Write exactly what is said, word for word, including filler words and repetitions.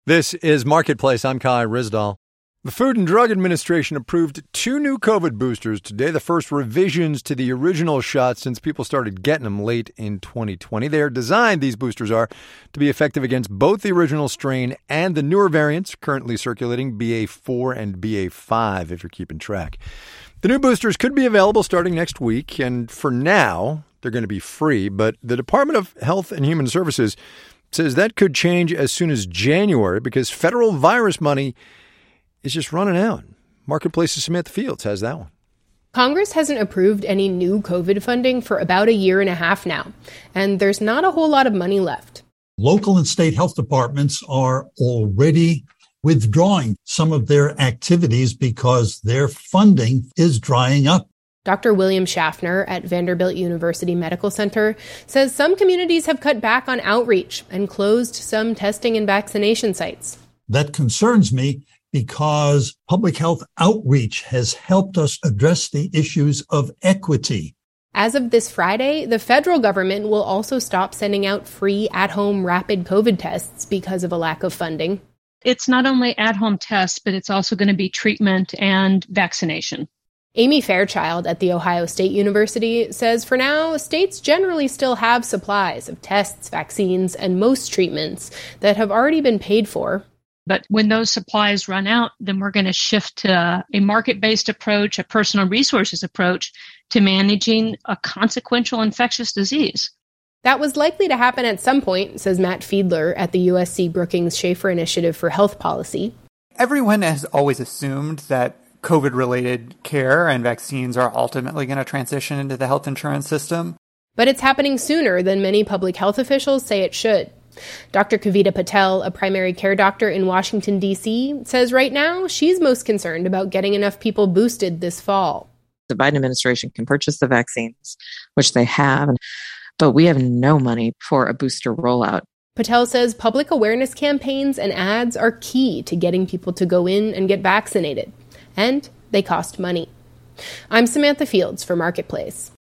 This is Marketplace. I'm Kai Ryssdal. The Food and Drug Administration approved two new COVID boosters today, the first revisions to the original shots since people started getting them late in twenty twenty. They are designed, these boosters are, to be effective against both the original strain and the newer variants currently circulating, B A four and B A five, if you're keeping track. The new boosters could be available starting next week, and for now, they're going to be free, but the Department of Health and Human Services says that could change as soon as January because federal virus money is just running out. Marketplace's Samantha Fields has that one. Congress hasn't approved any new COVID funding for about a year and a half now, and there's not a whole lot of money left. Local and state health departments are already withdrawing some of their activities because their funding is drying up. Doctor William Schaffner at Vanderbilt University Medical Center says some communities have cut back on outreach and closed some testing and vaccination sites. That concerns me because public health outreach has helped us address the issues of equity. As of this Friday, the federal government will also stop sending out free at-home rapid COVID tests because of a lack of funding. It's not only at-home tests, but it's also going to be treatment and vaccination. Amy Fairchild at The Ohio State University says for now, states generally still have supplies of tests, vaccines, and most treatments that have already been paid for. But when those supplies run out, then we're going to shift to a market-based approach, a personal resources approach to managing a consequential infectious disease. That was likely to happen at some point, says Matt Fiedler at the U S C Brookings Schaefer Initiative for Health Policy. Everyone has always assumed that COVID-related care and vaccines are ultimately going to transition into the health insurance system. But it's happening sooner than many public health officials say it should. Doctor Kavita Patel, a primary care doctor in Washington, D C, says right now she's most concerned about getting enough people boosted this fall. The Biden administration can purchase the vaccines, which they have, but we have no money for a booster rollout. Patel says public awareness campaigns and ads are key to getting people to go in and get vaccinated. And they cost money. I'm Samantha Fields for Marketplace.